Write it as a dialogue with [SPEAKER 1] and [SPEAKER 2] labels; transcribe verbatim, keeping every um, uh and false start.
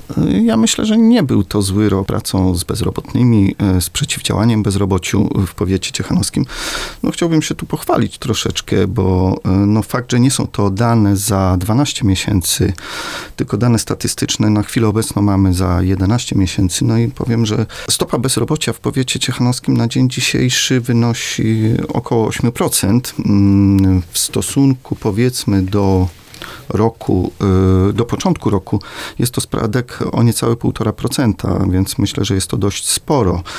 [SPEAKER 1] Ja myślę, że nie był to zły rok pracą z bezrobotnymi, z przeciwdziałaniem bezrobociu w powiecie ciechanowskim. No chciałbym się tu pochwalić troszeczkę, bo no fakt, że nie są to dane za dwanaście miesięcy, tylko dane statystyczne na chwilę obecną mamy za jedenaście miesięcy. No i powiem, że stopa bezrobocia w powiecie ciechanowskim na dzień dzisiejszy wynosi około osiem procent. W stosunku powiedzmy do roku, do początku roku jest to spadek o niecałe półtora procenta, więc myślę, że jest to dość sporo.